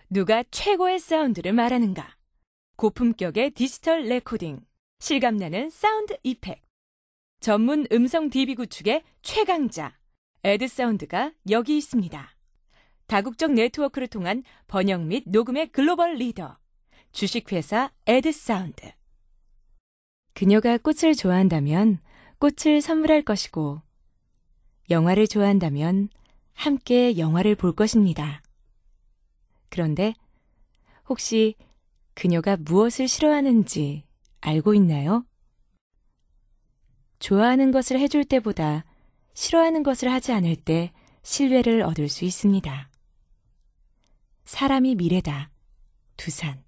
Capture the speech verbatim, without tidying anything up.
누가 최고의 사운드를 말하는가? 고품격의 디지털 레코딩, 실감나는 사운드 이펙트. 전문 음성 디비 구축의 최강자, 에드사운드가 여기 있습니다. 다국적 네트워크를 통한 번역 및 녹음의 글로벌 리더, 주식회사 에드사운드. 그녀가 꽃을 좋아한다면 꽃을 선물할 것이고, 영화를 좋아한다면 함께 영화를 볼 것입니다. 그런데 혹시 그녀가 무엇을 싫어하는지 알고 있나요? 좋아하는 것을 해줄 때보다 싫어하는 것을 하지 않을 때 신뢰를 얻을 수 있습니다. 사람이 미래다. 두산.